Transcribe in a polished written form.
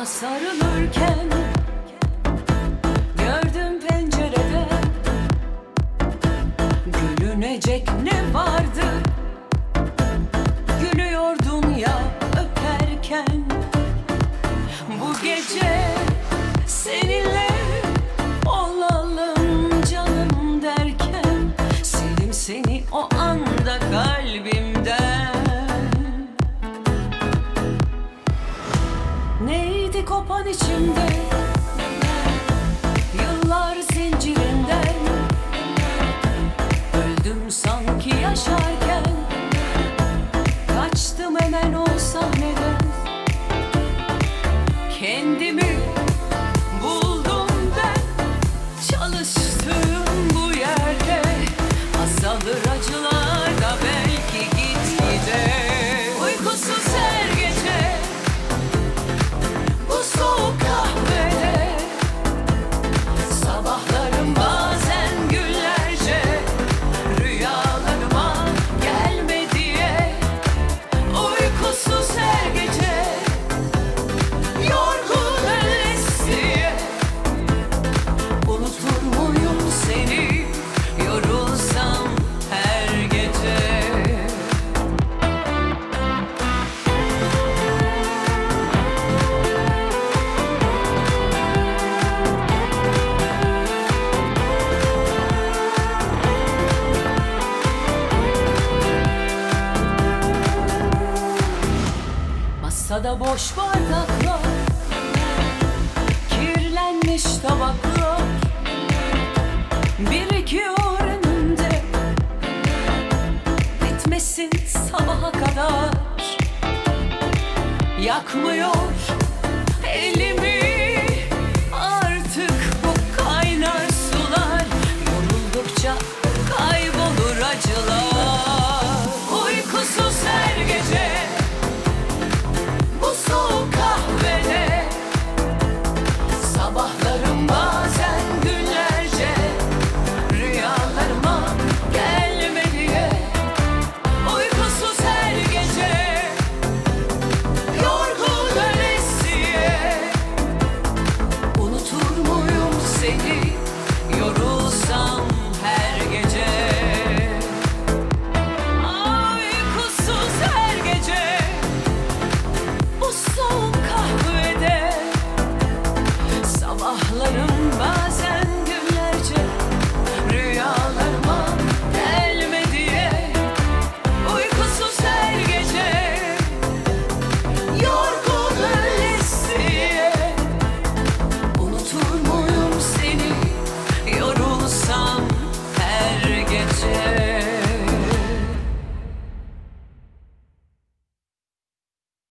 sarılırken gördüm pencerede, gülünecek ne vardı? Gülüyordun ya öperken. Bu gece seninle olalım canım derken, sildim seni o anda kalbimden. Neydi kopan içimde, yıllar zincirinden. Öldüm sanki yaşarken, kaçtım hemen o sahneden. Kendimi buldum ben, çalıştığım bu yerde. Azalır acılar da belki gitgide. Uykusuz her gece bu soğuk kahvede, sabahlarım bazen günlerce rüyalarıma gelme diye. Uykusuz her gece, yorgun öylesiye. Unutur muyum seni yorulsam her gece? Masada boş bardaklar, kirlenmiş tabaklar birikiyor önümde. Bitmesin sabaha kadar, yakmıyor